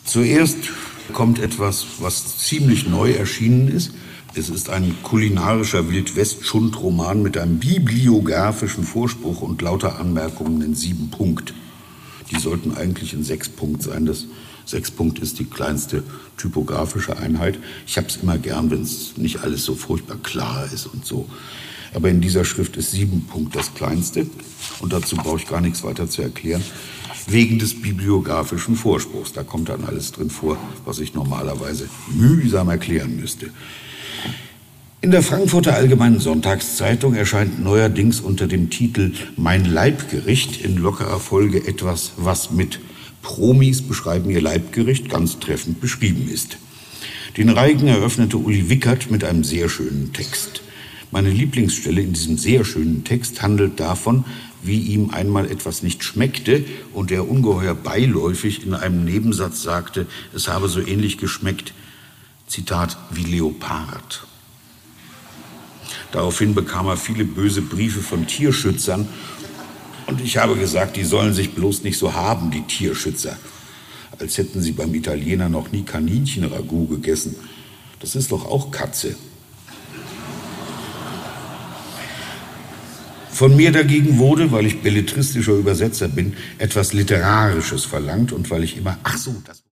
Zuerst kommt etwas, was ziemlich neu erschienen ist. Es ist ein kulinarischer Wildwest-Schundroman mit einem bibliografischen Vorspruch und lauter Anmerkungen in 7 Punkt. Die sollten eigentlich in 6 Punkt sein. Das 6 Punkt ist die kleinste typografische Einheit. Ich habe es immer gern, wenn es nicht alles so furchtbar klar ist und so. Aber in dieser Schrift ist 7 Punkt das kleinste. Und dazu brauche ich gar nichts weiter zu erklären. Wegen des bibliografischen Vorspruchs. Da kommt dann alles drin vor, was ich normalerweise mühsam erklären müsste. In der Frankfurter Allgemeinen Sonntagszeitung erscheint neuerdings unter dem Titel Mein Leibgericht in lockerer Folge etwas, was mit Promis beschreiben ihr Leibgericht ganz treffend beschrieben ist. Den Reigen eröffnete Uli Wickert mit einem sehr schönen Text. Meine Lieblingsstelle in diesem sehr schönen Text handelt davon, wie ihm einmal etwas nicht schmeckte und er ungeheuer beiläufig in einem Nebensatz sagte, es habe so ähnlich geschmeckt, Zitat, wie Leopard. Daraufhin bekam er viele böse Briefe von Tierschützern und ich habe gesagt, die sollen sich bloß nicht so haben, die Tierschützer. Als hätten sie beim Italiener noch nie Kaninchenragout gegessen. Das ist doch auch Katze. Von mir dagegen wurde, weil ich belletristischer Übersetzer bin, etwas Literarisches verlangt und weil ich immer, ach so, das